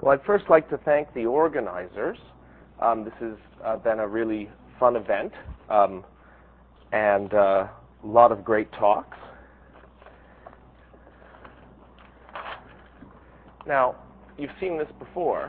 Well, I'd first like to thank the organizers. This has been a really fun event and a lot of great talks. Now, you've seen this before.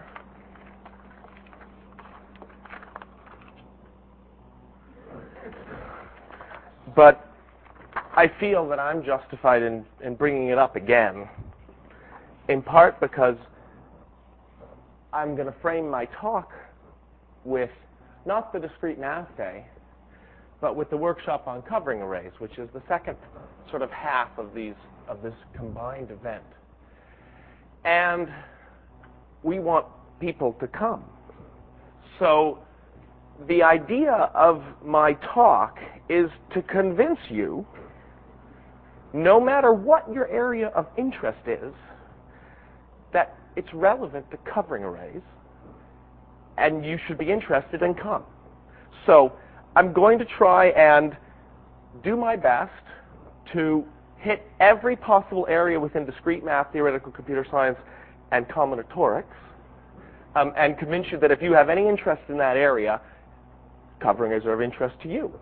But I feel that I'm justified in bringing it up again, in part because I'm going to frame my talk with not the discrete math day, but with the workshop on covering arrays, which is the second sort of half of this combined event. And we want people to come. So the idea of my talk is to convince you, no matter what your area of interest is, that it's relevant to covering arrays, and you should be interested and come. So I'm going to try and do my best to hit every possible area within discrete math, theoretical computer science, and combinatorics, and convince you that if you have any interest in that area, covering arrays are of interest to you.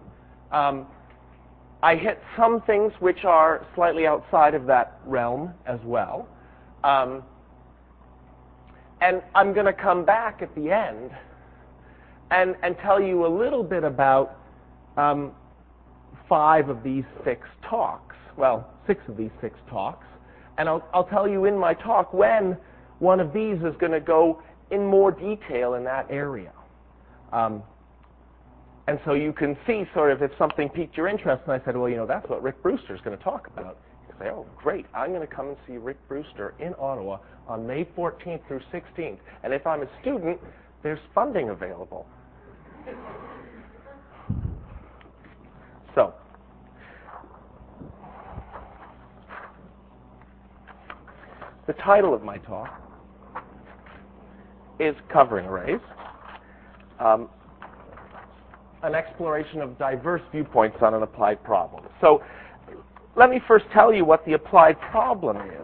I hit some things which are slightly outside of that realm as well. And I'm going to come back at the end and tell you a little bit about 5 of these 6 talks. Well, 6 of these 6 talks. And I'll tell you in my talk when one of these is going to go in more detail in that area. And so you can see sort of if something piqued your interest, and I said, well, you know, that's what Rick Brewster is going to talk about. You say, oh, great, I'm going to come and see Rick Brewster in Ottawa on May 14th through 16th. And if I'm a student, there's funding available. So, the title of my talk is Covering Arrays, an exploration of diverse viewpoints on an applied problem. So let me first tell you what the applied problem is.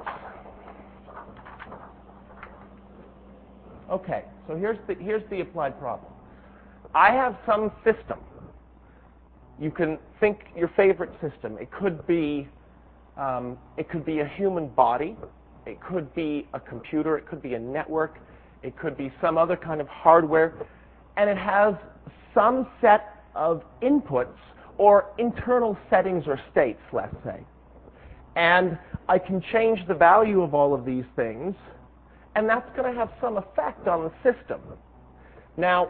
Okay, so here's the applied problem. I have some system. You can think your favorite system. It could be a human body. It could be a computer. It could be a network. It could be some other kind of hardware. And it has some set of inputs or internal settings or states, let's say. And I can change the value of all of these things, and that's going to have some effect on the system. Now,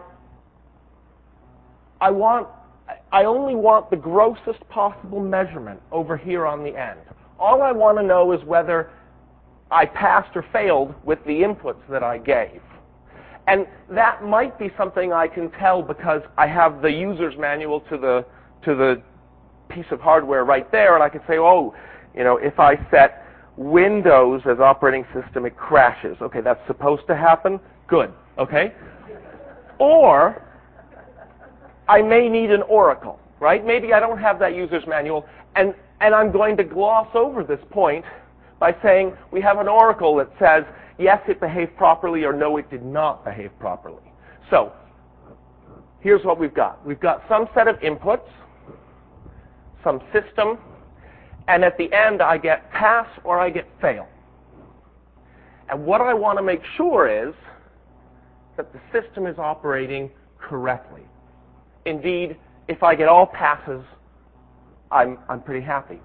I only want the grossest possible measurement over here on the end. All I want to know is whether I passed or failed with the inputs that I gave. And that might be something I can tell because I have the user's manual to the piece of hardware right there, and I can say, oh, you know, if I set Windows as operating system, it crashes. Okay, that's supposed to happen? Good, okay? Or I may need an oracle, right? Maybe I don't have that user's manual, and I'm going to gloss over this point by saying we have an oracle that says, yes, it behaved properly, or no, it did not behave properly. So here's what we've got. We've got some set of inputs, some system, and at the end I get pass or I get fail. And what I want to make sure is that the system is operating correctly. Indeed, if I get all passes, I'm pretty happy.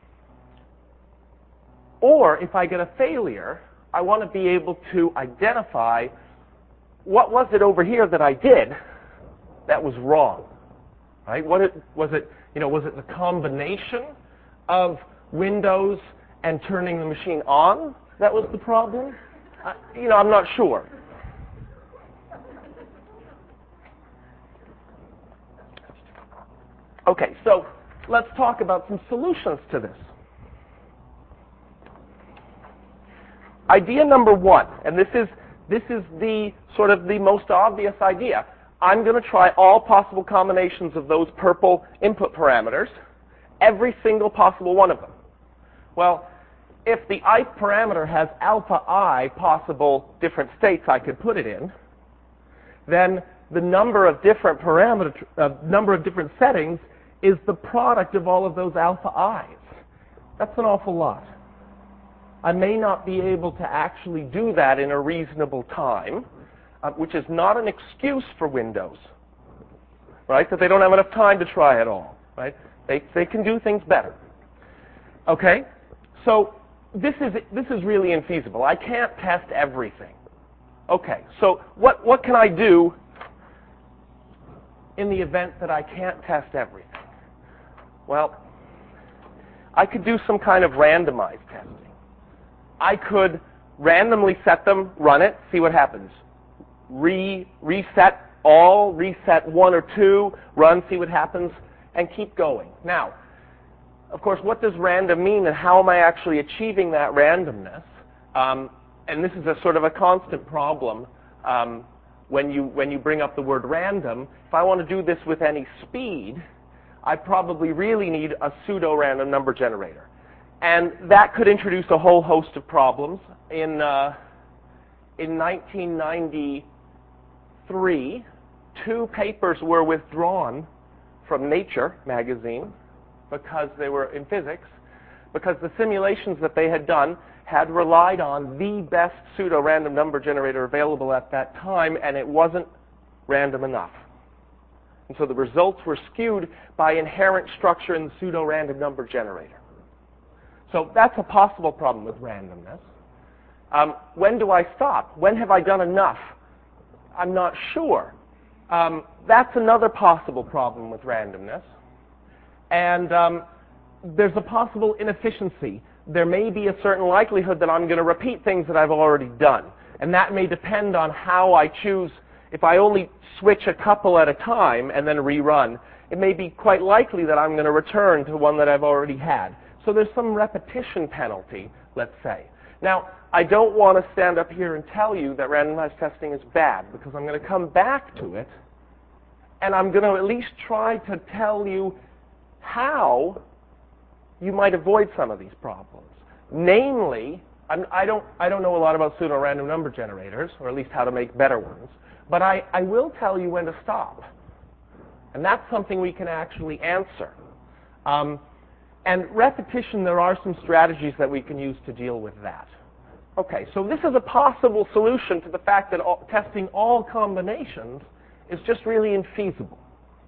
Or if I get a failure, I want to be able to identify what was it over here that I did that was wrong, right? Was it the combination of Windows and turning the machine on that was the problem? I'm not sure. Okay, so let's talk about some solutions to this. Idea number 1, and this is the sort of the most obvious idea. I'm going to try all possible combinations of those purple input parameters, every single possible one of them. Well, if the ith parameter has alpha I possible different states I could put it in, then the number of different number of different settings is the product of all of those alpha i's. That's an awful lot. I may not be able to actually do that in a reasonable time, which is not an excuse for Windows, right? That they don't have enough time to try it all, right? They can do things better. Okay? So this is really infeasible. I can't test everything. Okay, so what can I do in the event that I can't test everything? Well, I could do some kind of randomized testing. I could randomly set them, run it, see what happens. Reset all, reset 1 or 2, run, see what happens, and keep going. Now, of course, what does random mean, and how am I actually achieving that randomness? And this is a sort of a constant problem when you bring up the word random. If I want to do this with any speed, I probably really need a pseudo-random number generator. And that could introduce a whole host of problems. In 1993, 2 papers were withdrawn from Nature magazine because they were in physics, because the simulations that they had done had relied on the best pseudo-random number generator available at that time, and it wasn't random enough. And so the results were skewed by inherent structure in the pseudo-random number generator. So that's a possible problem with randomness. When do I stop? When have I done enough? I'm not sure. That's another possible problem with randomness. And there's a possible inefficiency. There may be a certain likelihood that I'm going to repeat things that I've already done. And that may depend on how I choose. If I only switch a couple at a time and then rerun, it may be quite likely that I'm going to return to one that I've already had. So there's some repetition penalty, let's say. Now, I don't want to stand up here and tell you that randomized testing is bad, because I'm going to come back to it, and I'm going to at least try to tell you how you might avoid some of these problems. Namely, I don't know a lot about pseudo-random number generators, or at least how to make better ones, but I will tell you when to stop. And that's something we can actually answer. And repetition, there are some strategies that we can use to deal with that. Okay, so this is a possible solution to the fact that testing all combinations is just really infeasible.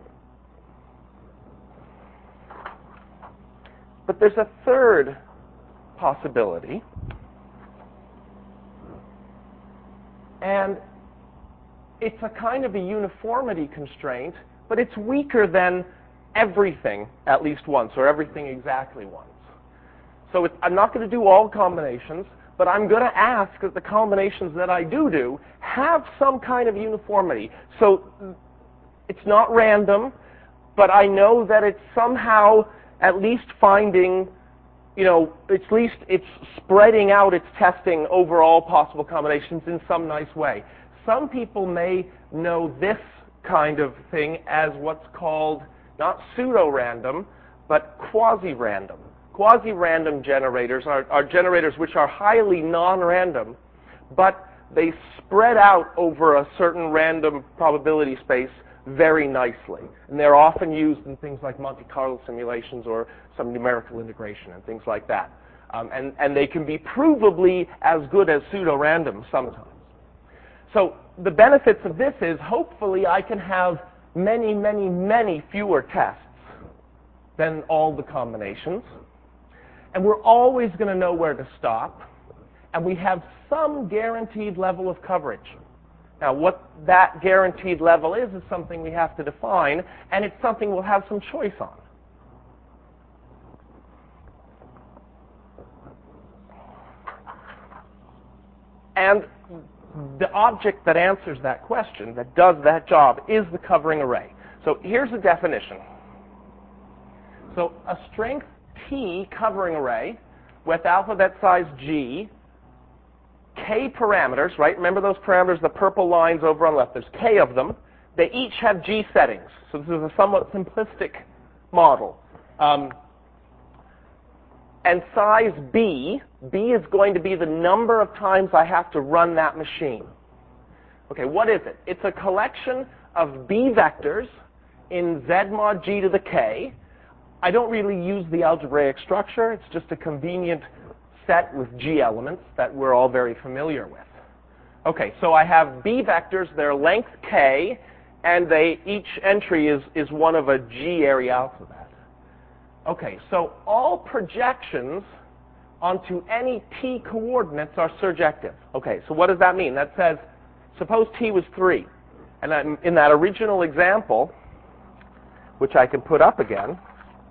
But there's a third possibility. And it's a kind of a uniformity constraint, but it's weaker than everything at least once, or everything exactly once. So I'm not going to do all combinations, but I'm going to ask that the combinations that I do have some kind of uniformity. So it's not random, but I know that it's somehow at least finding, at least it's spreading out its testing over all possible combinations in some nice way. Some people may know this kind of thing as what's called not pseudo-random, but quasi-random. Quasi-random generators are generators which are highly non-random, but they spread out over a certain random probability space very nicely. And they're often used in things like Monte Carlo simulations or some numerical integration and things like that. And they can be provably as good as pseudo-random sometimes. So the benefits of this is hopefully I can have many, many, many fewer tests than all the combinations. And we're always going to know where to stop. And we have some guaranteed level of coverage. Now, what that guaranteed level is something we have to define, and it's something we'll have some choice on. And the object that answers that question, that does that job, is the covering array. So here's a definition. So a strength T covering array with alphabet size G, K parameters, right? Remember those parameters, the purple lines over on the left. There's K of them. They each have G settings. So this is a somewhat simplistic model. and size b. B is going to be the number of times I have to run that machine. Okay, what is it? It's a collection of b vectors in Z mod g to the k. I don't really use the algebraic structure. It's just a convenient set with g elements that we're all very familiar with. Okay, so I have b vectors, their length k, and each entry is one of a g area alphabet. Okay, so all projections onto any t coordinates are surjective. Okay, so what does that mean? That says, suppose t was 3. And in that original example, which I can put up again,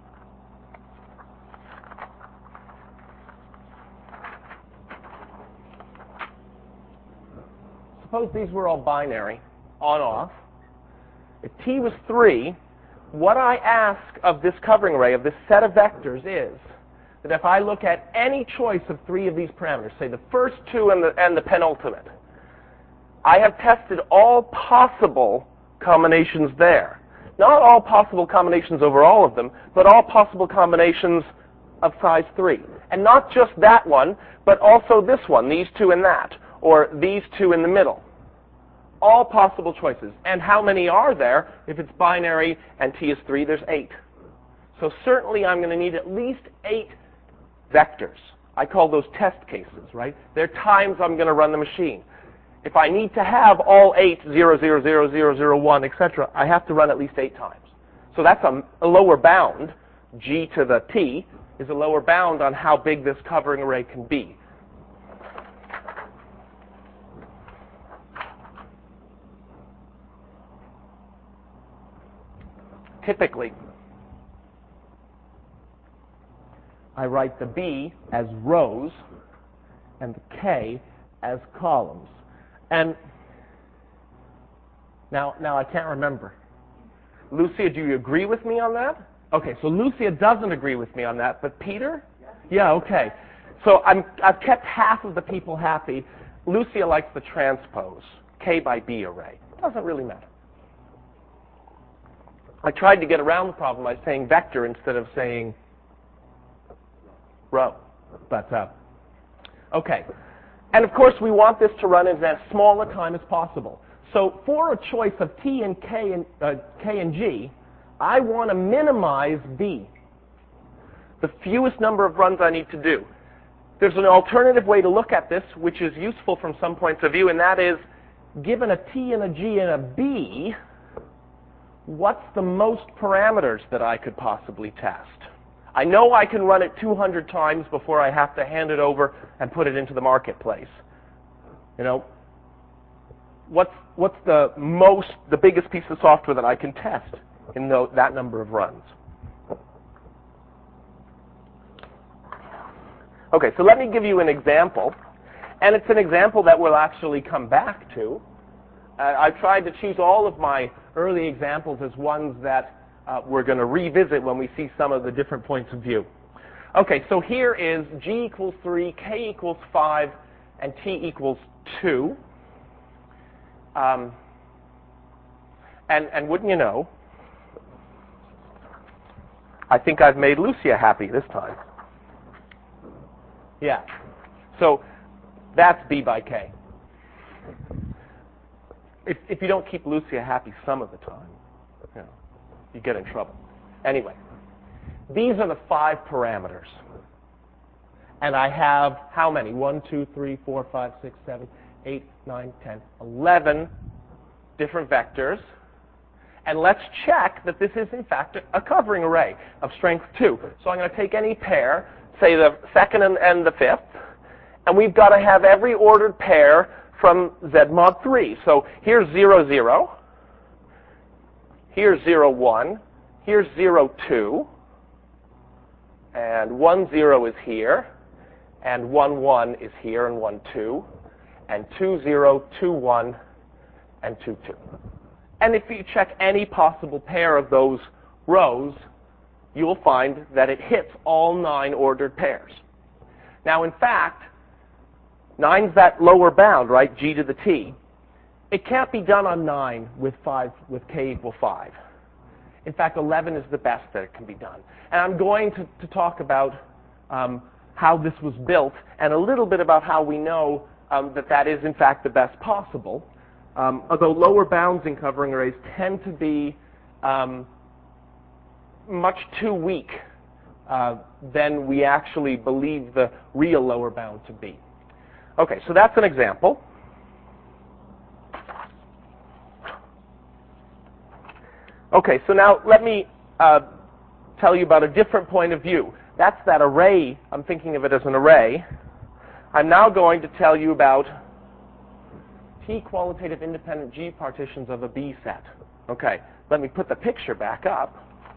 suppose these were all binary, on-off. If t was 3, what I ask of this covering array, of this set of vectors, is that if I look at any choice of 3 of these parameters, say the first 2 and the penultimate, I have tested all possible combinations there. Not all possible combinations over all of them, but all possible combinations of size 3. And not just that one, but also this one, these 2 and that, or these 2 in the middle. All possible choices. And how many are there? If it's binary and t is 3, there's 8. So certainly I'm going to need at least 8 vectors. I call those test cases, right? They're times I'm going to run the machine. If I need to have all 8, 0, 0, 0, 0, 0, 1, etc., I have to run at least 8 times. So that's a lower bound. G to the t is a lower bound on how big this covering array can be. Typically, I write the b as rows and the k as columns. And now I can't remember. Lucia, do you agree with me on that? Okay, so Lucia doesn't agree with me on that, but Peter? Yeah, okay. So I've kept half of the people happy. Lucia likes the transpose, k by b array. Doesn't really matter. I tried to get around the problem by saying vector instead of saying row. But, okay. And of course, we want this to run in as small a time as possible. So for a choice of t and k and g, I want to minimize b, the fewest number of runs I need to do. There's an alternative way to look at this, which is useful from some points of view, and that is, given a t and a g and a b, what's the most parameters that I could possibly test? I know I can run it 200 times before I have to hand it over and put it into the marketplace. You know, what's the biggest piece of software that I can test in that number of runs? Okay, so let me give you an example, and it's an example that we'll actually come back to. I've tried to choose all of my early examples as ones that we're going to revisit when we see some of the different points of view. Okay, so here is g equals 3, k equals 5, and t equals 2. And wouldn't you know, I think I've made Lucia happy this time. Yeah. So that's b by k. If you don't keep Lucia happy some of the time, you know, you get in trouble. Anyway, these are the 5 parameters. And I have how many? 1, 2, 3, 4, 5, 6, 7, 8, 9, 10, 11 different vectors. And let's check that this is, in fact, a covering array of strength 2. So I'm going to take any pair, say the second and the fifth, and we've got to have every ordered pair from Z mod 3. So here's 0, 0. Here's 0, 1. Here's 0, 2. And 1, 0 is here. And 1, 1 is here, and 1, 2. And 2, 0, 2, 1, and 2, 2. And if you check any possible pair of those rows, you will find that it hits all 9 ordered pairs. Now, in fact, 9's that lower bound, right? G to the t. It can't be done on 9 with k equal 5. In fact, 11 is the best that it can be done. And I'm going to talk about how this was built, and a little bit about how we know that that is in fact the best possible. Although lower bounds in covering arrays tend to be much too weak than we actually believe the real lower bound to be. Okay, so that's an example. Okay, so now let me tell you about a different point of view. That's that array. I'm thinking of it as an array. I'm now going to tell you about T qualitative independent G partitions of a B set. Okay, let me put the picture back up.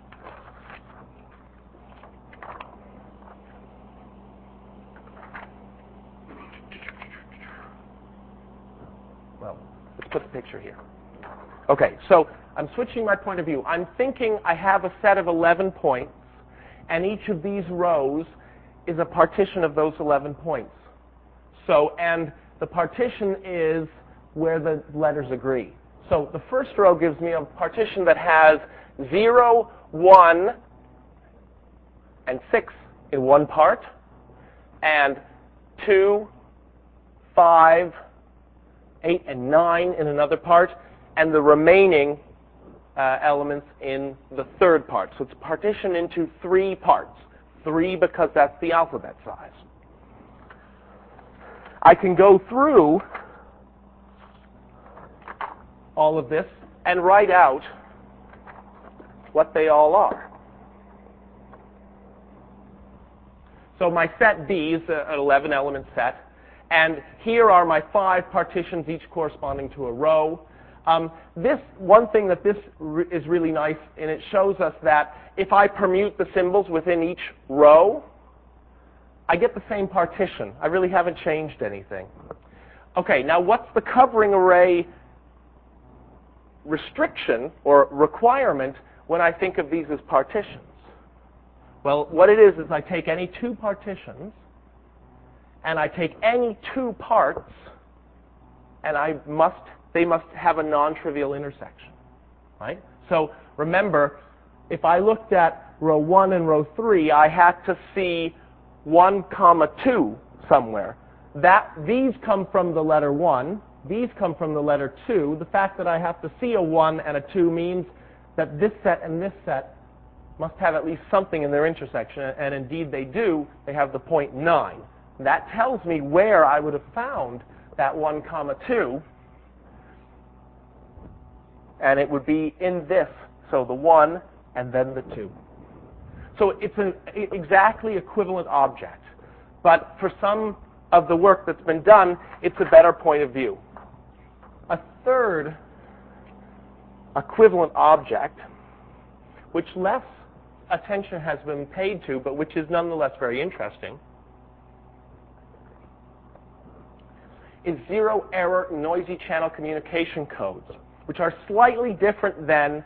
Well, let's put the picture here. Okay, so I'm switching my point of view. I'm thinking I have a set of 11 points, and each of these rows is a partition of those 11 points. So, and the partition is where the letters agree. So the first row gives me a partition that has 0, 1, and 6 in one part, and 2, 5, 8, and 9 in another part, and the remaining elements in the third part. So it's partitioned into 3 parts. 3 because that's the alphabet size. I can go through all of this and write out what they all are. So my set B is an 11-element set, and here are my 5 partitions, each corresponding to a row. This one thing that this is really nice, and it shows us that if I permute the symbols within each row, I get the same partition. I really haven't changed anything. Okay, now what's the covering array restriction or requirement when I think of these as partitions? Well, what it is I take any 2 partitions, and I take any 2 parts, and they must have a non-trivial intersection, right? So remember, if I looked at row 1 and row 3, I had to see 1, 2 somewhere. These come from the letter 1. These come from the letter 2. The fact that I have to see a 1 and a 2 means that this set and this set must have at least something in their intersection, and indeed they do. They have the point 9. That tells me where I would have found that 1, 2, and it would be in this. So the 1 and then the 2. So it's an exactly equivalent object, but for some of the work that's been done, it's a better point of view. A third equivalent object, which less attention has been paid to, but which is nonetheless very interesting, is zero-error noisy channel communication codes, which are slightly different than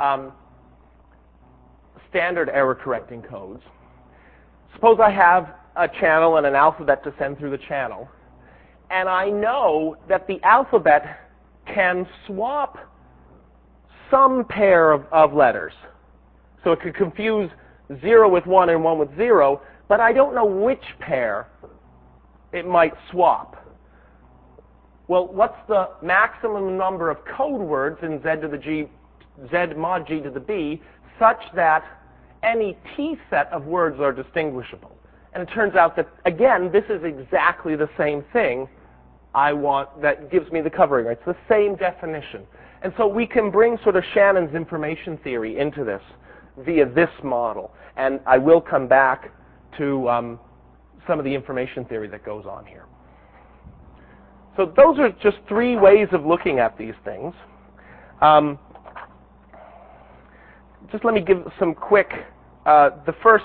standard error-correcting codes. Suppose I have a channel and an alphabet to send through the channel, and I know that the alphabet can swap some pair of letters. So it could confuse 0 with 1 and 1 with 0, but I don't know which pair it might swap. Well, what's the maximum number of code words in Z to the G, Z mod G to the B, such that any T set of words are distinguishable? And it turns out that, again, this is exactly the same thing I want that gives me the covering rate. It's the same definition. And so we can bring sort of Shannon's information theory into this via this model. And I will come back to some of the information theory that goes on here. So those are just 3 ways of looking at these things. Just let me give some quick, the first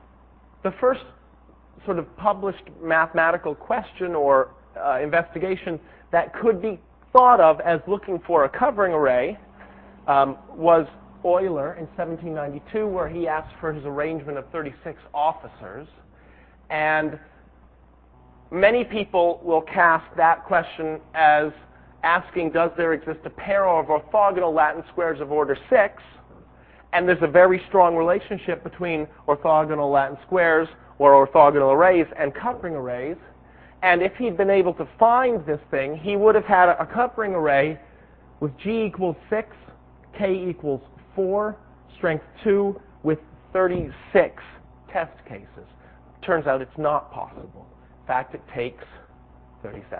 sort of published mathematical question or investigation that could be thought of as looking for a covering array was Euler in 1792, where he asked for his arrangement of 36 officers. And many people will cast that question as asking, does there exist a pair of orthogonal Latin squares of order 6? And there's a very strong relationship between orthogonal Latin squares, or orthogonal arrays and coupling arrays. And if he'd been able to find this thing, he would have had a coupling array with G equals 6, K equals 4, strength 2, with 36 test cases. Turns out it's not possible. In fact, it takes 37.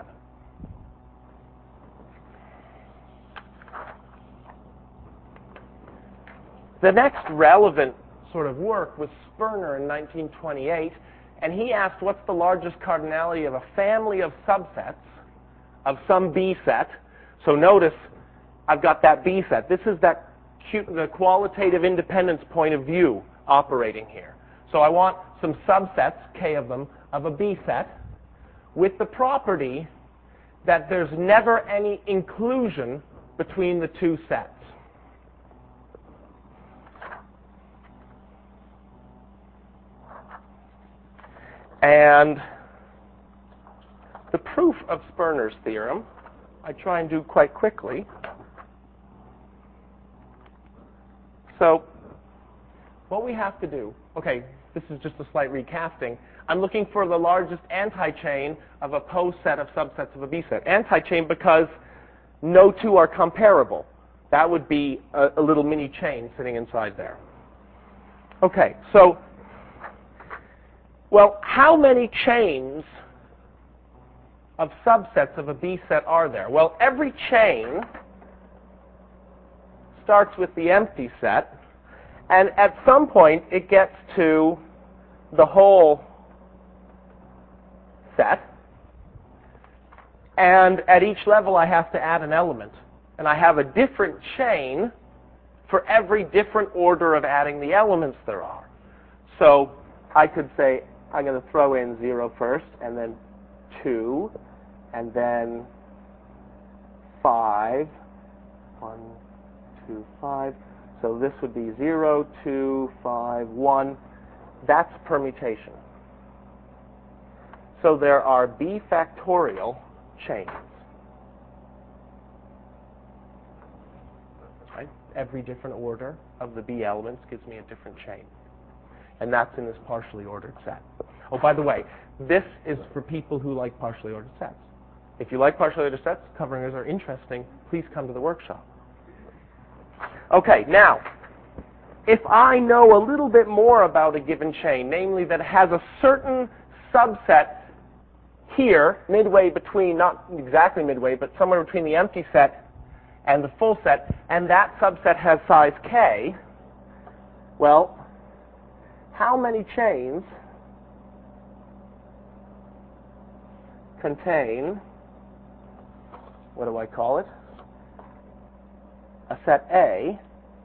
The next relevant sort of work was Sperner in 1928, and he asked what's the largest cardinality of a family of subsets of some B set. So notice I've got that B set. This is the qualitative independence point of view operating here. So I want some subsets, K of them, of a B set with the property that there's never any inclusion between the two sets. And the proof of Sperner's theorem, I try and do quite quickly. So what we have to do, okay, this is just a slight recasting. I'm looking for the largest anti-chain of a post set of subsets of a B set. Anti-chain because no two are comparable. That would be a little mini chain sitting inside there. Okay, so, well, how many chains of subsets of a B set are there? Well, every chain starts with the empty set, and at some point it gets to the whole set, and at each level I have to add an element. And I have a different chain for every different order of adding the elements there are. So I could say I'm going to throw in 0 first, and then 2, and then 5. 1, 2, 5. So this would be 0, 2, 5, 1. That's permutation. So there are B factorial chains. Right? Every different order of the B elements gives me a different chain. And that's in this partially ordered set. Oh, by the way, this is for people who like partially ordered sets. If you like partially ordered sets, covering those are interesting, please come to the workshop. Okay, now, if I know a little bit more about a given chain, namely that it has a certain subset here, midway between, not exactly midway, but somewhere between the empty set and the full set, and that subset has size k, well, how many chains contain, what do I call it? A set A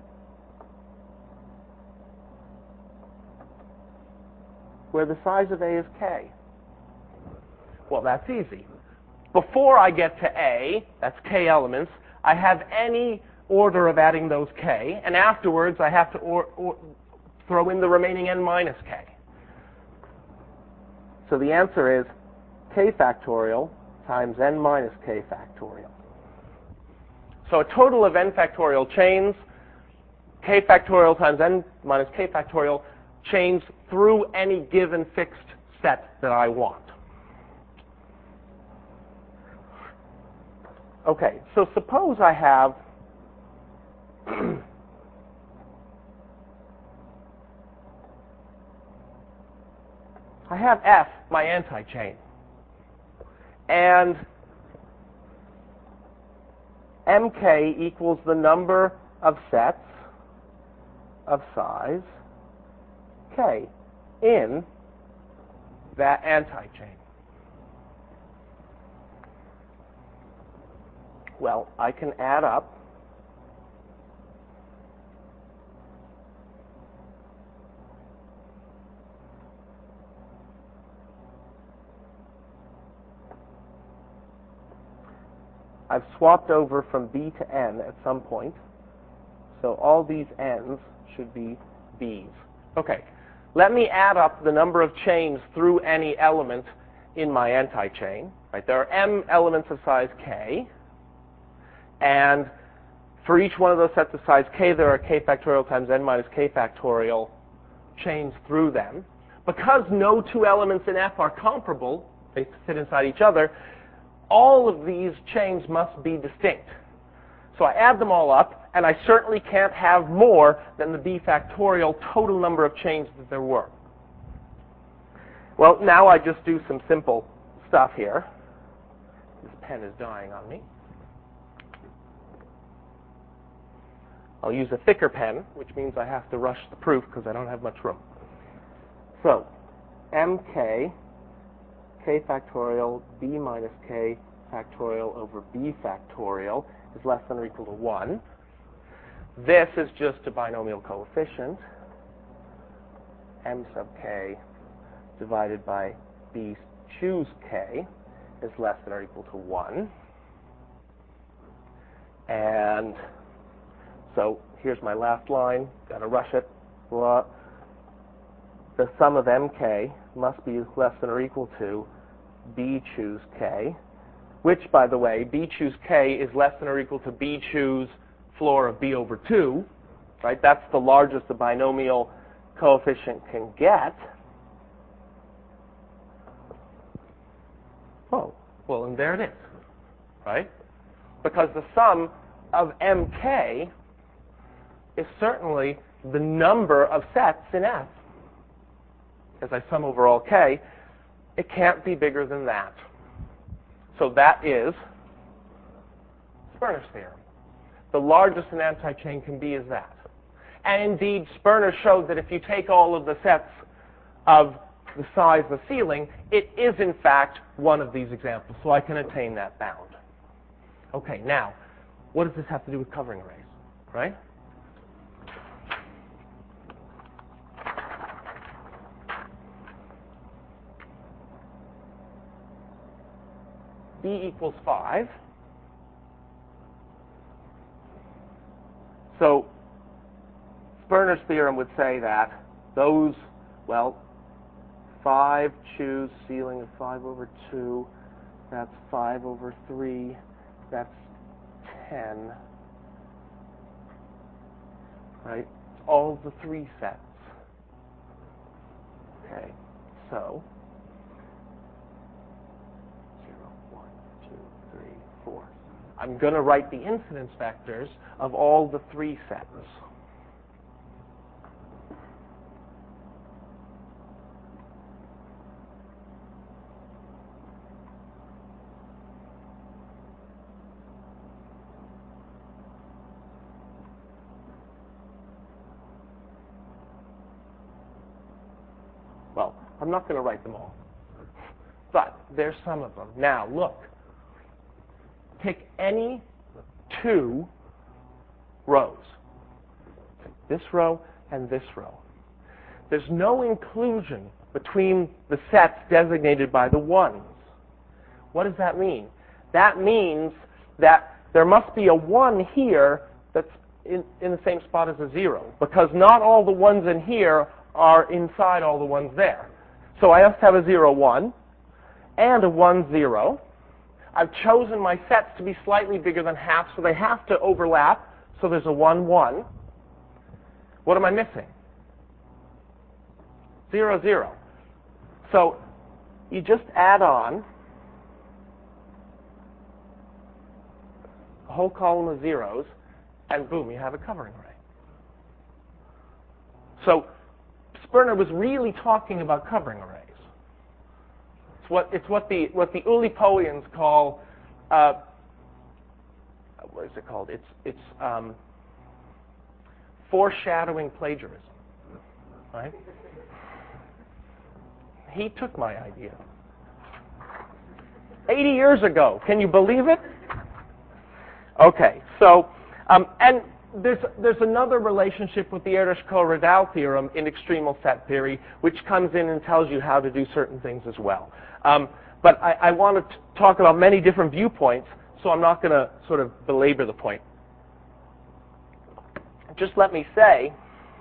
where the size of A is k? Well, that's easy. Before I get to A, that's k elements, I have any order of adding those k, and afterwards I have to throw in the remaining n minus k. So the answer is k factorial times n minus k factorial. So a total of n factorial chains, k factorial times n minus k factorial chains through any given fixed set that I want. Okay, so suppose I have F, my anti-chain, and Mk equals the number of sets of size k in that anti-chain. Well, I can add up I've swapped over from B to N at some point, so all these N's should be B's. Okay, let me add up the number of chains through any element in my anti-chain. Right? There are M elements of size K, and for each one of those sets of size K, there are K factorial times N minus K factorial chains through them. because no two elements in F are comparable, they sit inside each other, all of these chains must be distinct. So I add them all up, and I certainly can't have more than the b factorial total number of chains that there were. Well, now I just do some simple stuff here. This pen is dying on me. I'll use a thicker pen, which means I have to rush the proof because I don't have much room. So, mk, k factorial, b minus k factorial over b factorial is less than or equal to 1. This is just a binomial coefficient, m sub k divided by b choose k is less than or equal to 1. And so here's my last line. Got to rush it. The sum of mk must be less than or equal to b choose k, which, by the way, b choose k is less than or equal to b choose floor of b over 2. Right? That's the largest the binomial coefficient can get. Oh, well, and there it is. Right? Because the sum of mk is certainly the number of sets in F. As I sum over all k, it can't be bigger than that. So that is Sperner's theorem. The largest an anti-chain can be is that. And indeed, Sperner showed that if you take all of the sets of the size of the ceiling, it is in fact one of these examples. So I can attain that bound. Okay, now, what does this have to do with covering arrays? Right? B equals 5. So Sperner's theorem would say that those, well, 5 choose ceiling of 5 over 2, that's 5 over 3, that's 10, right? All the 3 sets. Okay, so 0, 1, 2, 3, 4. I'm going to write the incidence vectors of all the 3 sets. Well, I'm not going to write them all, but there's some of them. Now, look. Pick any 2 rows. This row and this row. There's no inclusion between the sets designated by the 1s. What does that mean? That means that there must be a 1 here that's in the same spot as a 0, because not all the 1s in here are inside all the 1s there. So I have to have a 0, 1 and a 1, 0. I've chosen my sets to be slightly bigger than half, so they have to overlap. So there's a 1, 1. What am I missing? 0, 0. So you just add on a whole column of zeros, and boom, you have a covering array. So Sperner was really talking about covering arrays. It's what the Ulipoians call, what is it called? It's foreshadowing plagiarism, right? He took my idea 80 years ago. Can you believe it? Okay, so and there's another relationship with the Erdős-Kör-Redel theorem in extremal set theory, which comes in and tells you how to do certain things as well. But I want to talk about many different viewpoints, so I'm not going to sort of belabor the point. Just let me say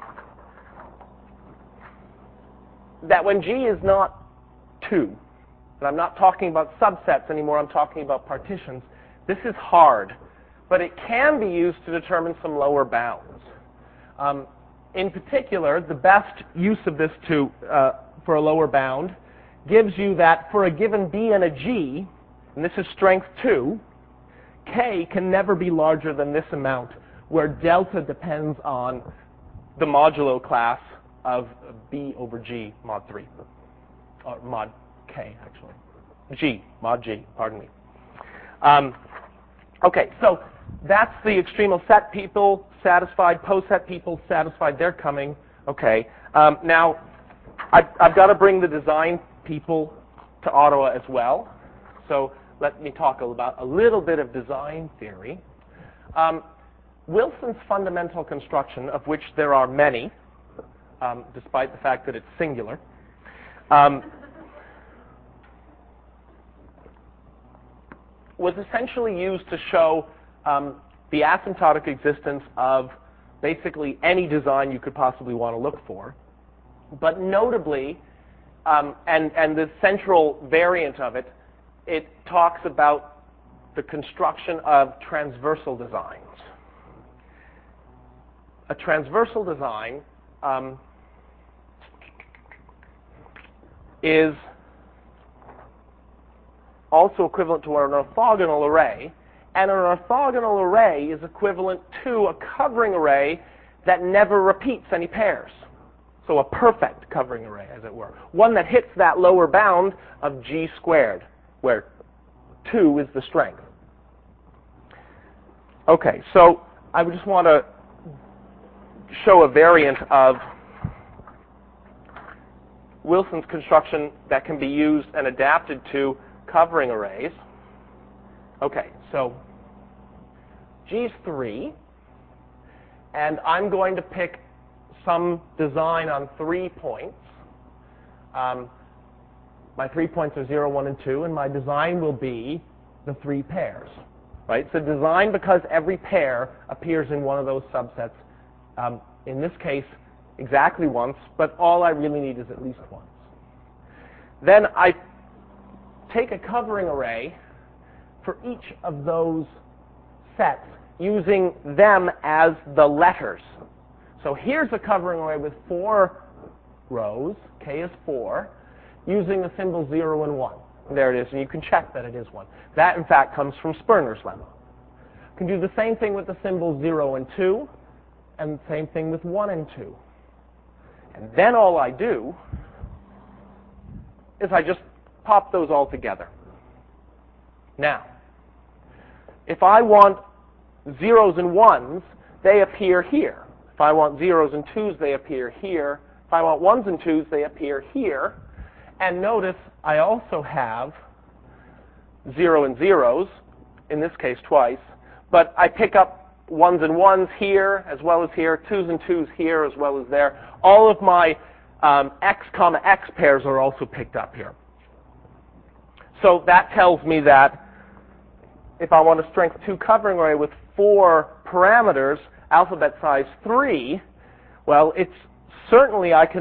that when G is not 2, and I'm not talking about subsets anymore, I'm talking about partitions, this is hard, but it can be used to determine some lower bounds. In particular, the best use of this to for a lower bound gives you that for a given B and a G, and this is strength 2, K can never be larger than this amount, where delta depends on the modulo class of B over G mod 3, or mod K, actually. G, mod G, pardon me. Okay, so that's the extremal set people satisfied, post-set people satisfied, they're coming. Okay, now I've got to bring the design people to Ottawa as well. So let me talk about a little bit of design theory. Wilson's fundamental construction, of which there are many, despite the fact that it's singular, was essentially used to show the asymptotic existence of basically any design you could possibly want to look for. But notably, and the central variant of it, it talks about the construction of transversal designs. A transversal design is also equivalent to an orthogonal array, and an orthogonal array is equivalent to a covering array that never repeats any pairs. So a perfect covering array, as it were. One that hits that lower bound of G squared, where 2 is the strength. Okay, so I just want to show a variant of Wilson's construction that can be used and adapted to covering arrays. Okay, so G's 3, and I'm going to pick some design on 3 points. My 3 points are 0, 1, and 2, and my design will be the 3 pairs. Right? So design because every pair appears in one of those subsets. In this case, exactly once, but all I really need is at least once. Then I take a covering array for each of those sets, using them as the letters. So here's a covering array with 4 rows, K is 4, using the symbols 0 and 1. There it is, and you can check that it is 1. That, in fact, comes from Sperner's lemma. You can do the same thing with the symbols 0 and 2, and the same thing with 1 and 2. And then all I do is I just pop those all together. Now, if I want 0s and 1s, they appear here. If I want 0s and 2s, they appear here. If I want 1s and 2s, they appear here. And notice I also have 0 and 0s, in this case twice, but I pick up 1s and 1s here as well as here, 2s and 2s here as well as there. All of my x comma x pairs are also picked up here. So that tells me that if I want a strength 2 covering array with 4 parameters, alphabet size 3, well, it's certainly I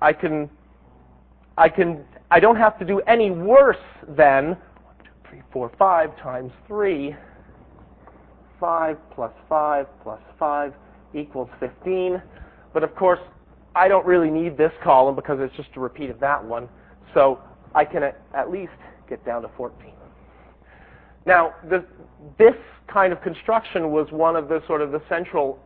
don't have to do any worse than 1, 2, 3, 4, 5 times 3. 5 plus 5 plus 5 equals 15. But of course, I don't really need this column because it's just a repeat of that one. So I can at least get down to 14. Now, this kind of construction was one of the sort of the central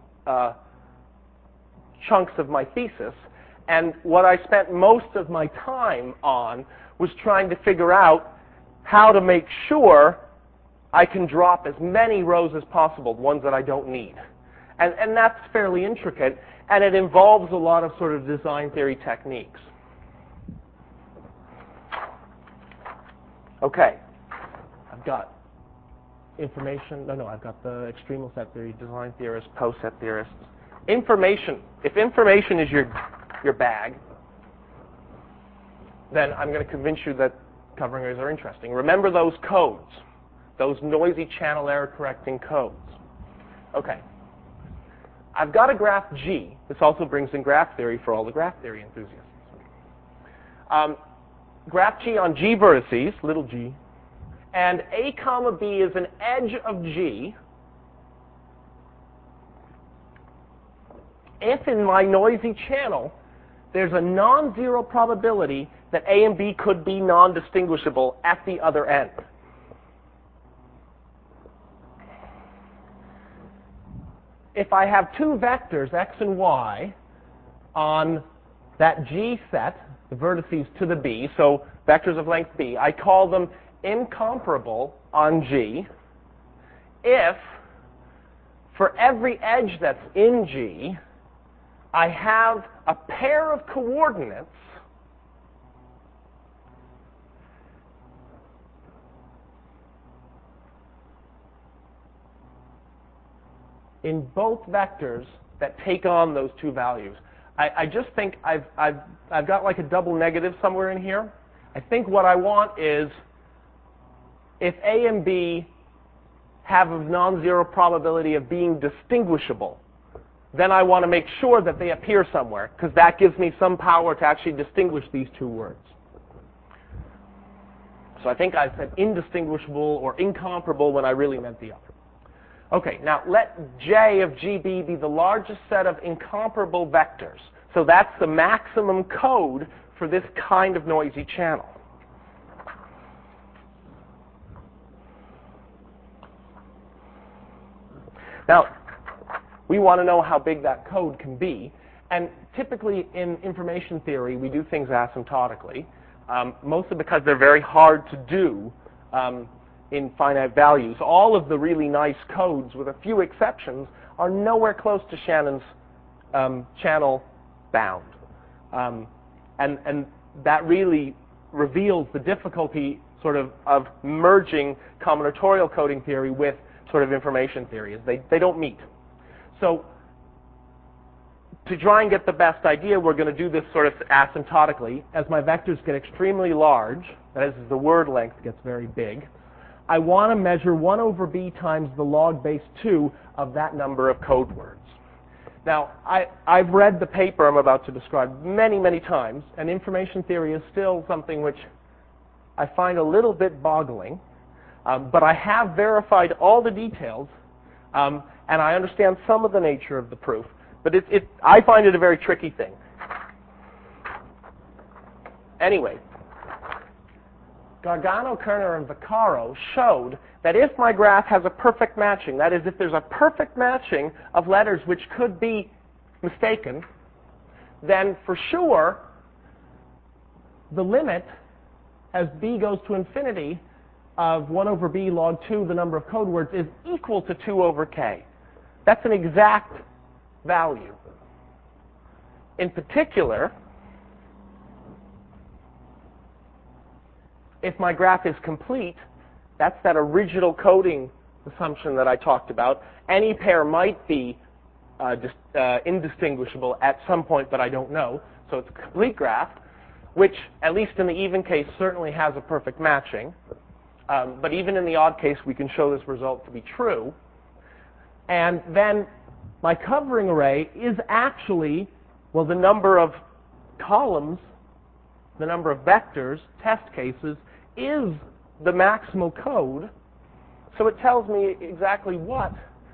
chunks of my thesis. And what I spent most of my time on was trying to figure out how to make sure I can drop as many rows as possible, ones that I don't need. And that's fairly intricate, and it involves a lot of sort of design theory techniques. Okay, I've got information. I've got the extremal set theory, design theorists, post-set theorists. Information. If information is your bag, then I'm going to convince you that covering arrays are interesting. Remember those codes, those noisy channel error correcting codes. Okay. I've got a graph G. This also brings in graph theory for all the graph theory enthusiasts. Graph G on G vertices, little g, and A comma B is an edge of G. If in my noisy channel there's a non-zero probability that A and B could be non-distinguishable at the other end. If I have two vectors, x and y, on that G set, the vertices to the B, so vectors of length B, I call them incomparable on G if for every edge that's in G, I have a pair of coordinates in both vectors that take on those two values. I just think I've got like a double negative somewhere in here. I think what I want is if A and B have a non-zero probability of being distinguishable, then I want to make sure that they appear somewhere, because that gives me some power to actually distinguish these two words. So I think I said indistinguishable or incomparable when I really meant the other. Okay, now let J of GB be the largest set of incomparable vectors. So that's the maximum code for this kind of noisy channel. Now, we want to know how big that code can be. And typically in information theory, we do things asymptotically, mostly because they're very hard to do in finite values. All of the really nice codes, with a few exceptions, are nowhere close to Shannon's channel bound. And that really reveals the difficulty sort of merging combinatorial coding theory with sort of information theory. They don't meet. So to try and get the best idea, we're going to do this sort of asymptotically. As my vectors get extremely large, that is, as the word length gets very big, I want to measure 1 over b times the log base 2 of that number of code words. Now, I've read the paper I'm about to describe many, many times, and information theory is still something which I find a little bit boggling, but I have verified all the details, and I understand some of the nature of the proof, but I find it a very tricky thing. Anyway, Gargano, Kerner, and Vaccaro showed that if my graph has a perfect matching, that is, if there's a perfect matching of letters which could be mistaken, then for sure the limit as b goes to infinity of 1 over b log 2, the number of code words, is equal to 2 over k. That's an exact value. In particular, if my graph is complete, that's that original coding assumption that I talked about. Any pair might be indistinguishable at some point, but I don't know. So it's a complete graph, which, at least in the even case, certainly has a perfect matching. But even in the odd case, we can show this result to be true. And then my covering array is actually, well, the number of columns, the number of vectors, test cases, is the maximal code. So it tells me exactly what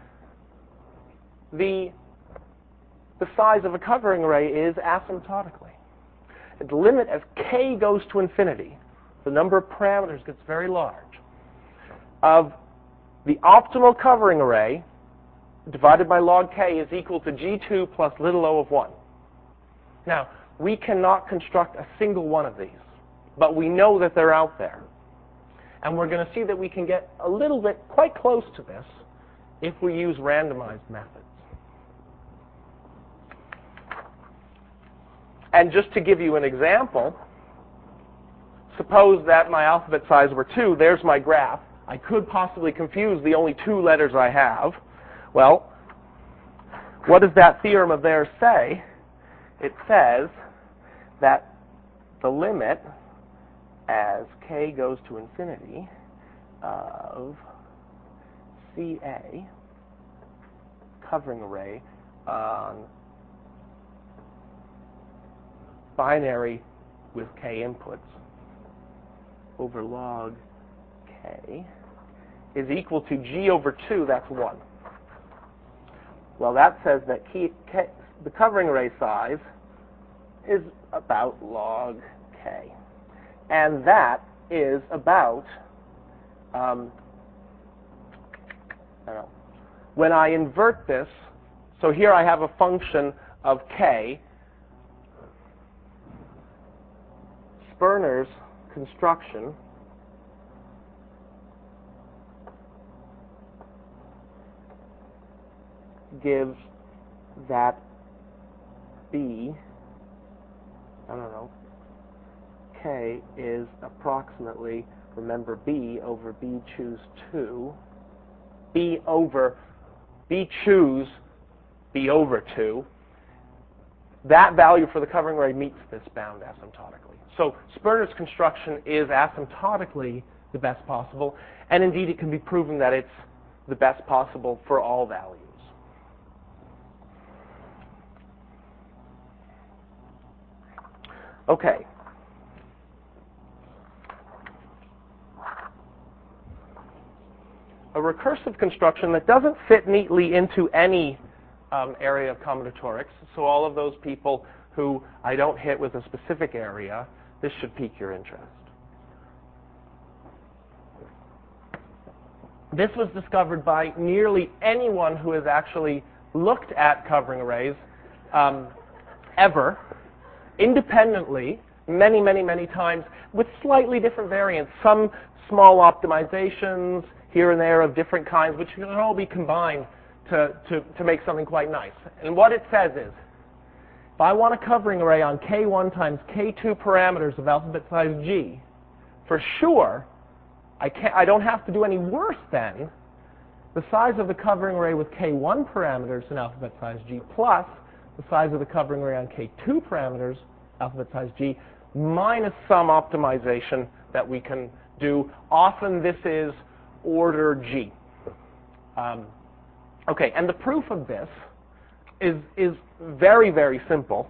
the size of a covering array is asymptotically. At the limit as k goes to infinity, the number of parameters gets very large, of the optimal covering array divided by log k is equal to G2 plus little o of 1. Now, we cannot construct a single one of these, but we know that they're out there. And we're going to see that we can get a little bit quite close to this if we use randomized methods. And just to give you an example, suppose that my alphabet size were 2. There's my graph. I could possibly confuse the only 2 letters I have. Well, what does that theorem of theirs say? It says that the limit as k goes to infinity of CA, covering array, on binary with k inputs over log k is equal to G over 2, that's 1. Well, that says that the covering array size is about log k. And that is about, I don't know, when I invert this, so here I have a function of k. Sperner's construction gives that b, I don't know, k is approximately, remember b over b choose 2, b choose b over 2. That value for the covering array meets this bound asymptotically. So Sperner's construction is asymptotically the best possible, and indeed it can be proven that it's the best possible for all values. Okay. A recursive construction that doesn't fit neatly into any area of combinatorics, so all of those people who I don't hit with a specific area, this should pique your interest. This was discovered by nearly anyone who has actually looked at covering arrays ever, independently, many, many, many times, with slightly different variants, some small optimizations here and there of different kinds, which can all be combined to make something quite nice. And what it says is, if I want a covering array on k1 times k2 parameters of alphabet size g, for sure, I don't have to do any worse than the size of the covering array with k1 parameters in alphabet size g plus the size of the covering array on k2 parameters, alphabet size g, minus some optimization that we can do. Often this is order g. Okay, and the proof of this is very, very simple.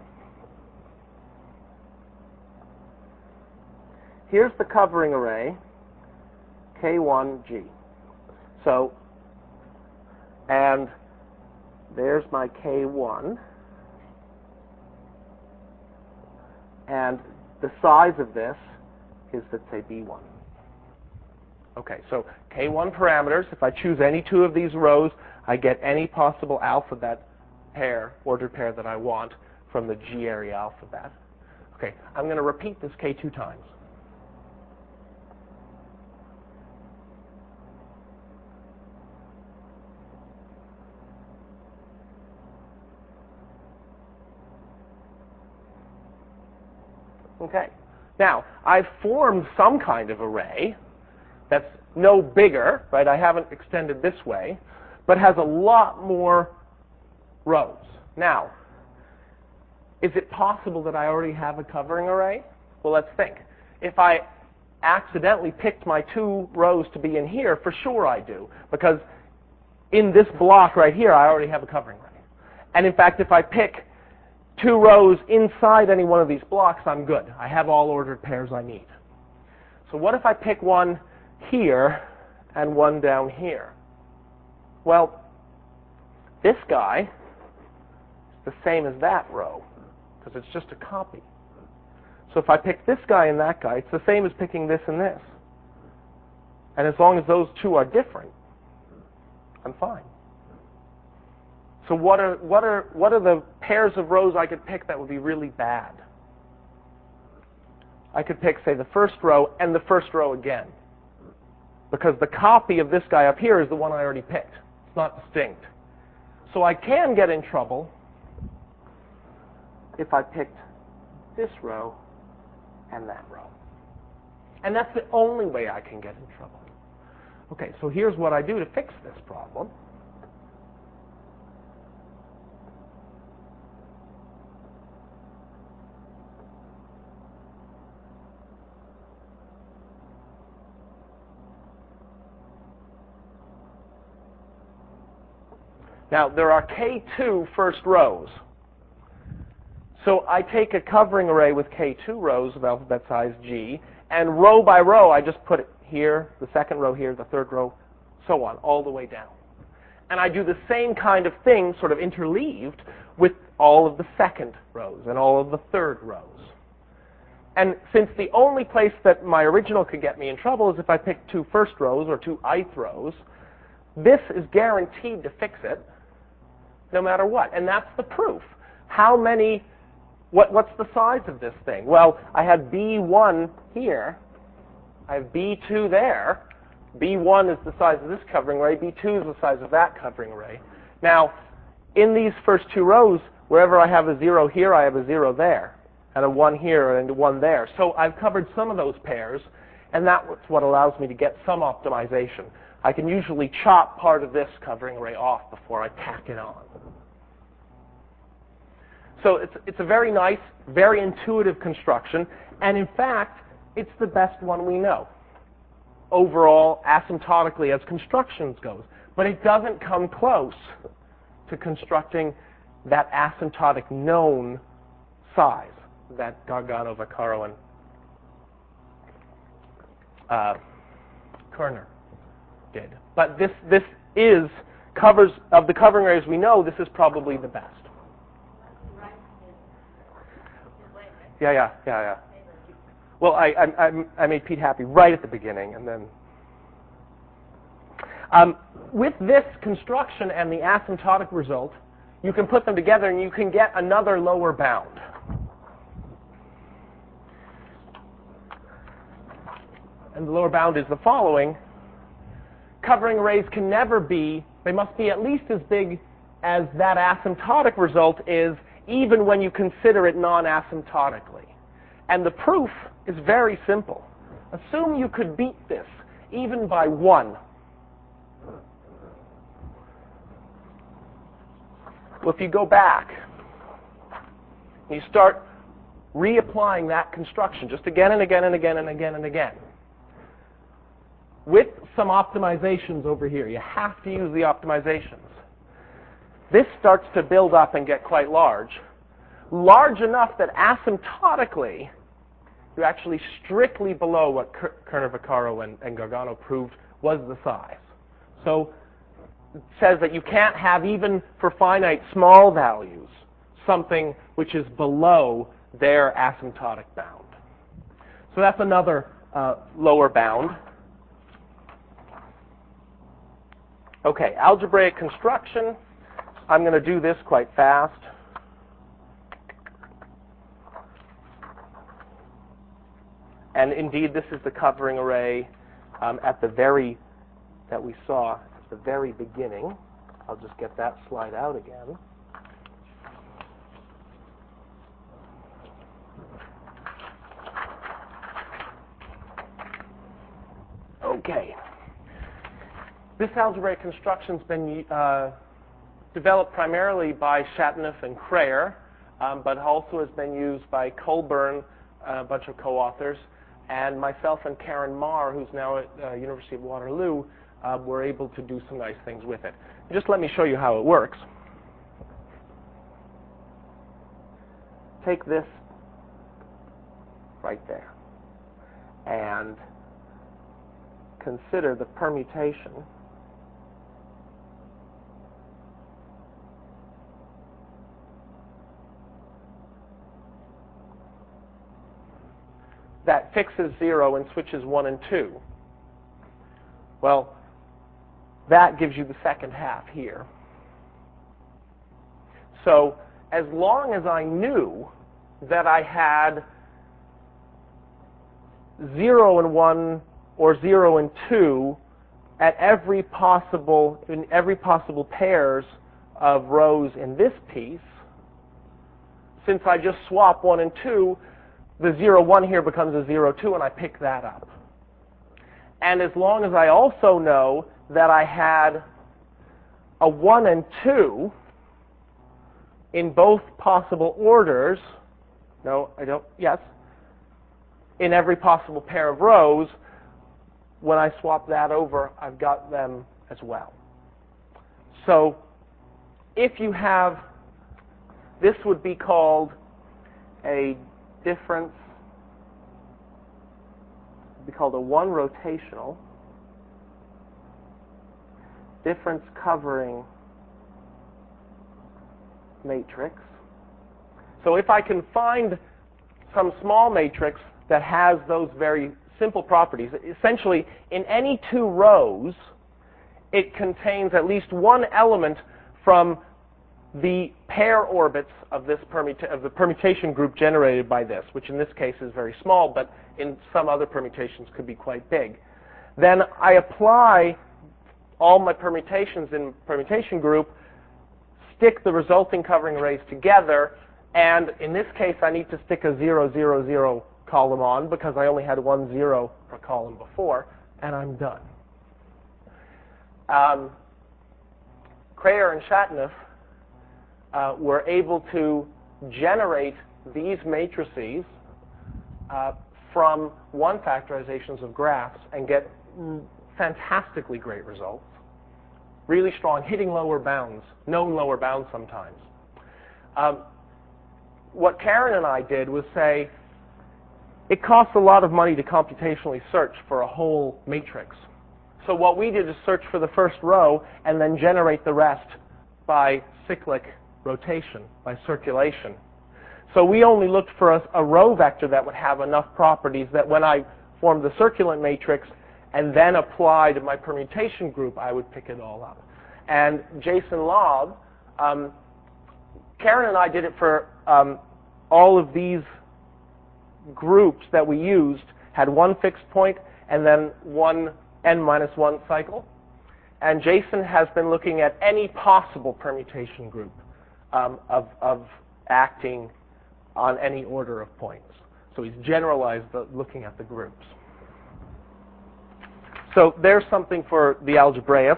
Here's the covering array, k1g. So, and there's my k1. And the size of this is, let's say, b1. Okay, so k1 parameters, if I choose any two of these rows, I get any possible alphabet pair, ordered pair that I want from the G area alphabet. Okay, I'm going to repeat this k2 times. Okay, now I've formed some kind of array that's no bigger, right? I haven't extended this way, but has a lot more rows. Now, is it possible that I already have a covering array? Well, let's think. If I accidentally picked my 2 rows to be in here, for sure I do, because in this block right here, I already have a covering array. And in fact, if I pick 2 rows inside any one of these blocks, I'm good. I have all ordered pairs I need. So what if I pick one here and one down here? Well, this guy is the same as that row, because it's just a copy. So if I pick this guy and that guy, it's the same as picking this and this. And as long as those 2 are different, I'm fine. So what are the pairs of rows I could pick that would be really bad? I could pick, say, the first row and the first row again, because the copy of this guy up here is the one I already picked. It's not distinct. So I can get in trouble if I picked this row and that row. And that's the only way I can get in trouble. Okay, so here's what I do to fix this problem. Now, there are k2 first rows. So I take a covering array with k2 rows of alphabet size g, and row by row, I just put it here, the second row here, the third row, so on, all the way down. And I do the same kind of thing, sort of interleaved, with all of the second rows and all of the third rows. And since the only place that my original could get me in trouble is if I picked two first rows or two ith rows, this is guaranteed to fix it no matter what. And that's the proof. How many, what's the size of this thing? Well, I have B1 here. I have B2 there. B1 is the size of this covering array. B2 is the size of that covering array. Now, in these first two rows, wherever I have a 0 here, I have a 0 there, and a 1 here and a 1 there. So I've covered some of those pairs, and that's what allows me to get some optimization. I can usually chop part of this covering array off before I tack it on. So it's a very nice, very intuitive construction, and in fact, it's the best one we know overall, asymptotically, as constructions goes. But it doesn't come close to constructing that asymptotic known size that Gargano-Vaccaro and Kerner did. But this is, covers, of the covering arrays we know, this is probably the best. Yeah. Well, I made Pete happy right at the beginning, and then with this construction and the asymptotic result, you can put them together and you can get another lower bound. And the lower bound is the following. Covering arrays can never be, they must be at least as big as that asymptotic result is, even when you consider it non-asymptotically. And the proof is very simple. Assume you could beat this, even by 1. Well, if you go back, you start reapplying that construction, just again and again and again and again and again, with some optimizations over here. You have to use the optimizations. This starts to build up and get quite large enough that asymptotically, you're actually strictly below what Kerner-Vaccaro and Gargano proved was the size. So it says that you can't have, even for finite small values, something which is below their asymptotic bound. So that's another lower bound. Okay, algebraic construction. I'm going to do this quite fast. And indeed, this is the covering array that we saw at the very beginning. I'll just get that slide out again. Okay. This algebraic construction's been developed primarily by Chateauneuf and Crayer, but also has been used by Colburn, a bunch of co-authors, and myself and Karen Marr, who's now at University of Waterloo, were able to do some nice things with it. Just let me show you how it works. Take this right there and consider the permutation that fixes 0 and switches 1 and 2. Well, that gives you the second half here. So as long as I knew that I had 0 and 1 or 0 and 2 at in every possible pairs of rows in this piece, since I just swap 1 and 2, the 0, 1 here becomes a 0, 2, and I pick that up. And as long as I also know that I had a 1 and 2 in both possible orders, no, I don't, yes, in every possible pair of rows, when I swap that over, I've got them as well. So if you have, this would be called a difference, would be called a one rotational difference covering matrix. So if I can find some small matrix that has those very simple properties, essentially in any two rows, it contains at least one element from the pair orbits of this of the permutation group generated by this, which in this case is very small, but in some other permutations could be quite big. Then I apply all my permutations in permutation group, stick the resulting covering arrays together, and in this case I need to stick a 0, 0, 0 column on because I only had 1 0 per column before, and I'm done. Crayer and Chateauneuf were able to generate these matrices from one factorizations of graphs and get fantastically great results. Really strong, hitting lower bounds, known lower bounds sometimes. What Karen and I did was say, it costs a lot of money to computationally search for a whole matrix. So what we did is search for the first row and then generate the rest by cyclic rotation, by circulation. So we only looked for a row vector that would have enough properties that when I formed the circulant matrix and then applied my permutation group, I would pick it all up. And Jason Lobb, Karen and I did it for all of these groups that we used, had one fixed point and then one n-1 cycle. And Jason has been looking at any possible permutation group of acting on any order of points. So he's generalized looking at the groups. So there's something for the algebraists.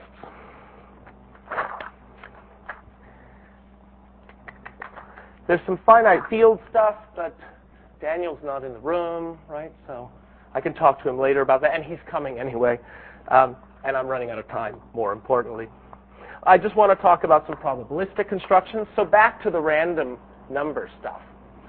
There's some finite field stuff, but Daniel's not in the room, right? So I can talk to him later about that, and he's coming anyway. And I'm running out of time, more importantly. I just want to talk about some probabilistic constructions. So back to the random number stuff.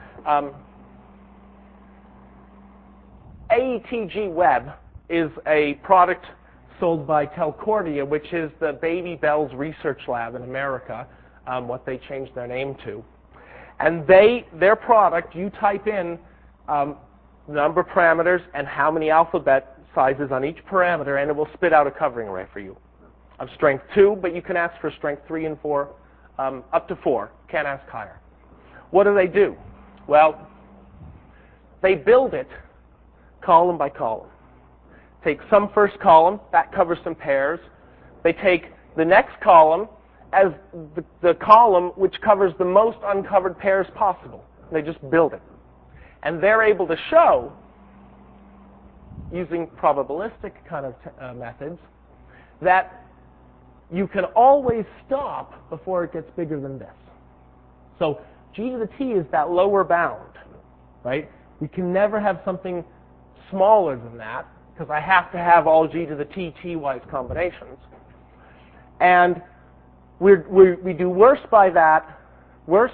AETG Web is a product sold by Telcordia, which is the Baby Bells Research Lab in America, what they changed their name to. And their product, you type in number parameters and how many alphabet sizes on each parameter, and it will spit out a covering array for you of strength 2, but you can ask for strength 3 and 4, up to 4. Can't ask higher. What do? Well, they build it column by column. Take some first column, that covers some pairs. They take the next column as the column which covers the most uncovered pairs possible. They just build it. And they're able to show, using probabilistic kind of methods, that you can always stop before it gets bigger than this. So g to the t is that lower bound, right? We can never have something smaller than that because I have to have all g to the t t-wise combinations. And we do worse by that, worse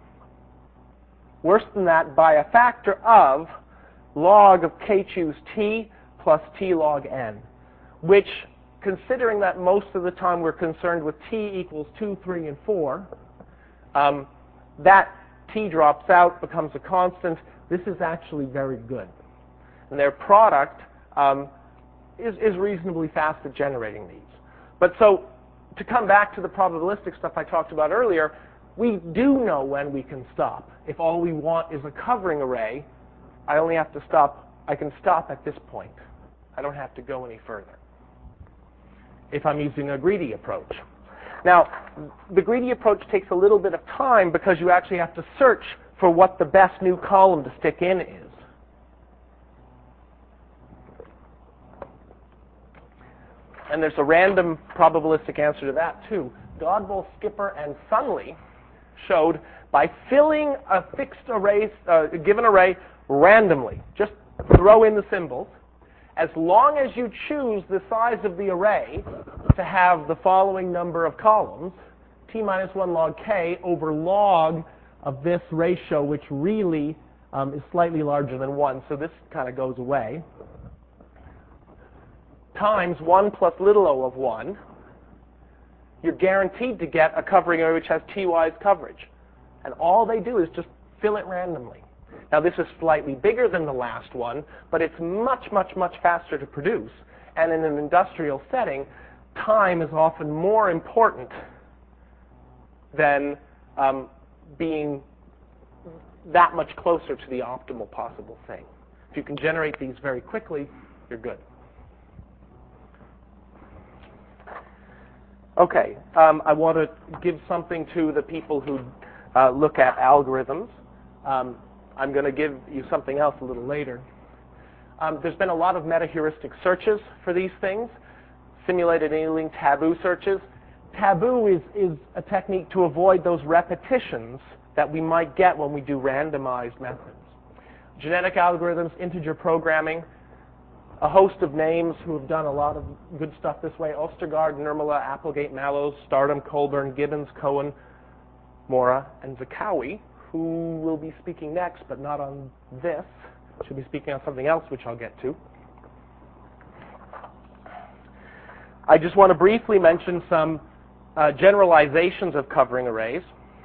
than that by a factor of log of k choose t plus t log n, which, considering that most of the time we're concerned with t equals 2, 3, and 4, that t drops out, becomes a constant. This is actually very good. And their product is reasonably fast at generating these. But so, to come back to the probabilistic stuff I talked about earlier, we do know when we can stop. If all we want is a covering array, I only have to stop. I can stop at this point. I don't have to go any further if I'm using a greedy approach. Now, the greedy approach takes a little bit of time because you actually have to search for what the best new column to stick in is. And there's a random probabilistic answer to that, too. Godboll, Skipper, and Sunley showed by filling a fixed array, given array randomly, just throw in the symbols, as long as you choose the size of the array to have the following number of columns, t minus 1 log k over log of this ratio, which really is slightly larger than 1, so this kind of goes away, times 1 plus little o of 1, you're guaranteed to get a covering array which has T-wise coverage. And all they do is just fill it randomly. Now this is slightly bigger than the last one, but it's much, much, much faster to produce. And in an industrial setting, time is often more important than being that much closer to the optimal possible thing. If you can generate these very quickly, you're good. Okay, I want to give something to the people who look at algorithms. I'm going to give you something else a little later. There's been a lot of meta-heuristic searches for these things, simulated annealing, taboo searches. Taboo is a technique to avoid those repetitions that we might get when we do randomized methods. Genetic algorithms, integer programming, a host of names who have done a lot of good stuff this way: Ostergaard, Nirmala, Applegate, Mallows, Stardom, Colburn, Gibbons, Cohen, Mora, and Zakawi, who will be speaking next, but not on this. She'll be speaking on something else, which I'll get to. I just want to briefly mention some generalizations of covering arrays.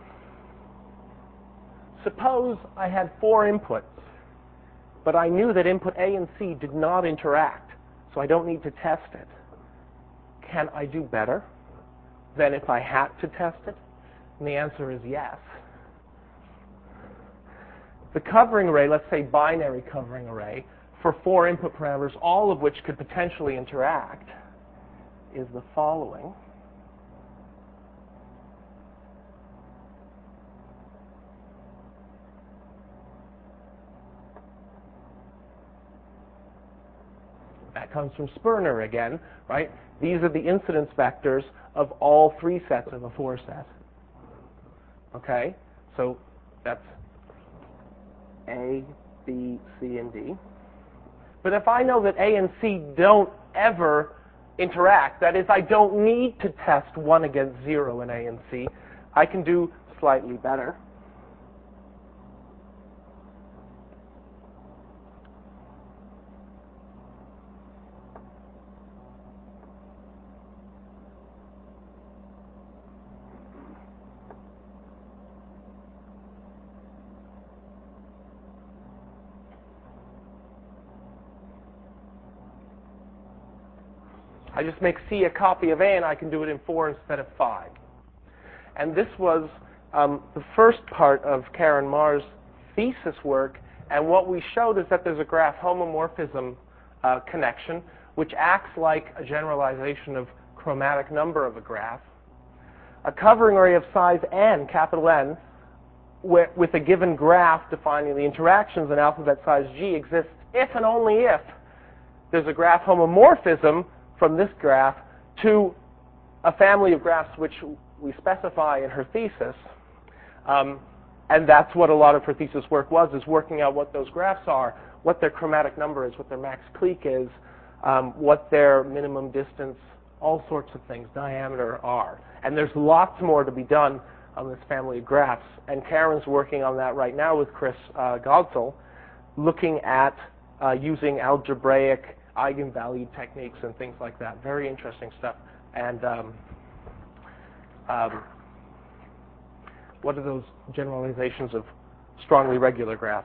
Suppose I had 4 inputs, but I knew that input A and C did not interact, so I don't need to test it. Can I do better than if I had to test it? And the answer is yes. The covering array, let's say binary covering array, for 4 input parameters, all of which could potentially interact, is the following. That comes from Sperner again, right? These are the incidence vectors of all 3 sets of a 4 set. Okay? So that's A, B, C, and D. But if I know that A and C don't ever interact, that is, I don't need to test 1 against 0 in A and C, I can do slightly better. I just make C a copy of A, and I can do it in 4 instead of 5. And this was the first part of Karen Marr's thesis work, and what we showed is that there's a graph homomorphism connection, which acts like a generalization of chromatic number of a graph. A covering array of size n, capital N, with a given graph defining the interactions in alphabet size G exists if and only if there's a graph homomorphism from this graph to a family of graphs which we specify in her thesis. And that's what a lot of her thesis work was, is working out what those graphs are, what their chromatic number is, what their max clique is, what their minimum distance, all sorts of things, diameter are. And there's lots more to be done on this family of graphs. And Karen's working on that right now with Chris Godsell, looking at using algebraic eigenvalue techniques and things like that. Very interesting stuff. And what are those generalizations of strongly regular graphs?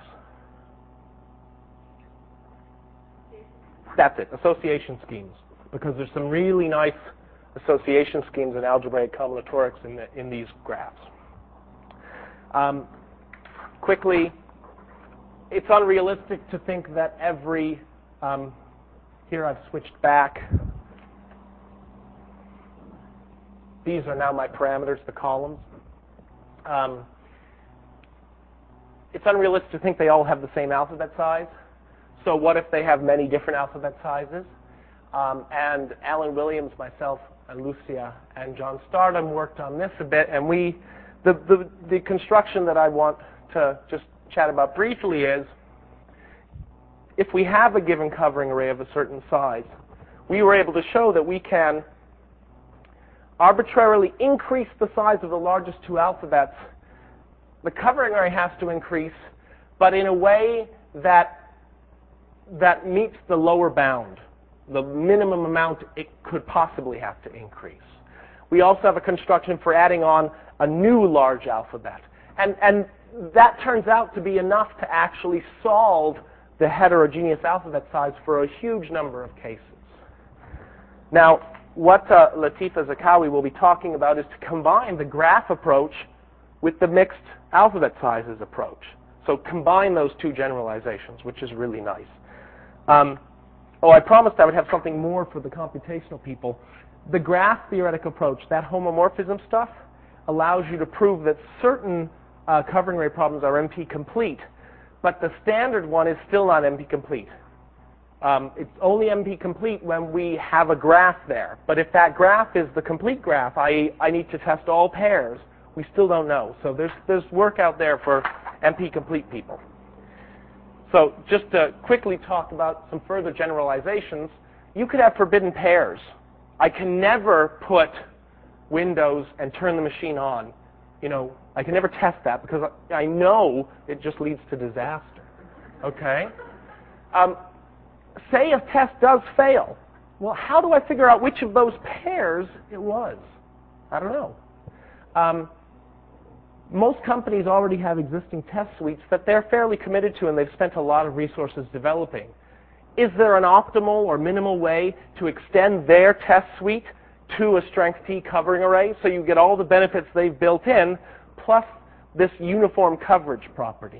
That's it, association schemes. Because there's some really nice association schemes in algebraic combinatorics in these graphs. Quickly, it's unrealistic to think that every here I've switched back. These are now my parameters, the columns. It's unrealistic to think they all have the same alphabet size. So what if they have many different alphabet sizes? And Alan Williams, myself, and Lucia, and John Stardom worked on this a bit. And the construction that I want to just chat about briefly is, if we have a given covering array of a certain size, we were able to show that we can arbitrarily increase the size of the largest 2 alphabets. The covering array has to increase, but in a way that meets the lower bound, the minimum amount it could possibly have to increase. We also have a construction for adding on a new large alphabet. And that turns out to be enough to actually solve the heterogeneous alphabet size for a huge number of cases. Now, what Latifa Zakawi will be talking about is to combine the graph approach with the mixed alphabet sizes approach. So combine those two generalizations, which is really nice. I promised I would have something more for the computational people. The graph theoretic approach, that homomorphism stuff, allows you to prove that certain covering array problems are NP-complete, but the standard one is still not NP-complete. It's only NP-complete when we have a graph there. But if that graph is the complete graph, i.e. I need to test all pairs, we still don't know. So there's work out there for NP-complete people. So just to quickly talk about some further generalizations, you could have forbidden pairs. I can never put Windows and turn the machine on. I can never test that because I know it just leads to disaster. Okay? Say a test does fail. Well, how do I figure out which of those pairs it was? I don't know. Most companies already have existing test suites that they're fairly committed to and they've spent a lot of resources developing. Is there an optimal or minimal way to extend their test suite to a strength T covering array so you get all the benefits they've built in plus this uniform coverage property?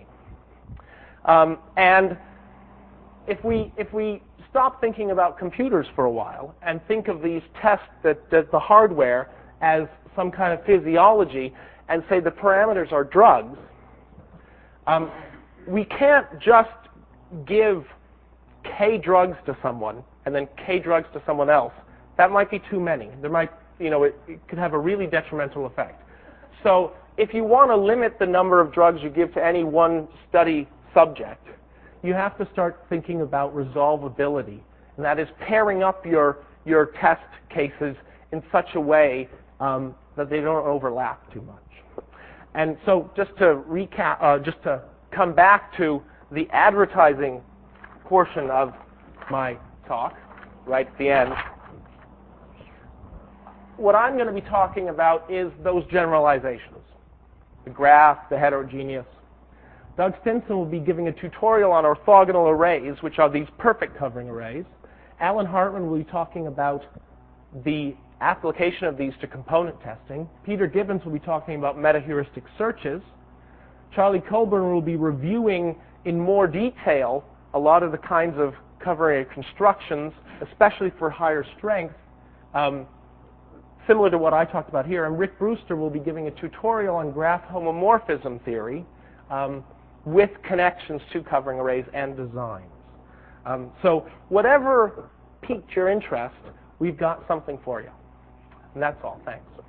And if we stop thinking about computers for a while and think of these tests, that the hardware, as some kind of physiology, and say the parameters are drugs, we can't just give K drugs to someone and then K drugs to someone else. That might be too many. There might, it could have a really detrimental effect. So if you want to limit the number of drugs you give to any one study subject, you have to start thinking about resolvability. And that is pairing up your test cases in such a way that they don't overlap too much. And so just to recap, just to come back to the advertising portion of my talk, right at the end, what I'm going to be talking about is those generalizations, the graph, the heterogeneous. Doug Stinson will be giving a tutorial on orthogonal arrays, which are these perfect covering arrays. Alan Hartman will be talking about the application of these to component testing. Peter Gibbons will be talking about meta-heuristic searches. Charlie Colburn will be reviewing in more detail a lot of the kinds of covering array constructions, especially for higher strength, similar to what I talked about here. And Rick Brewster will be giving a tutorial on graph homomorphism theory with connections to covering arrays and designs. So whatever piqued your interest, we've got something for you. And that's all. Thanks.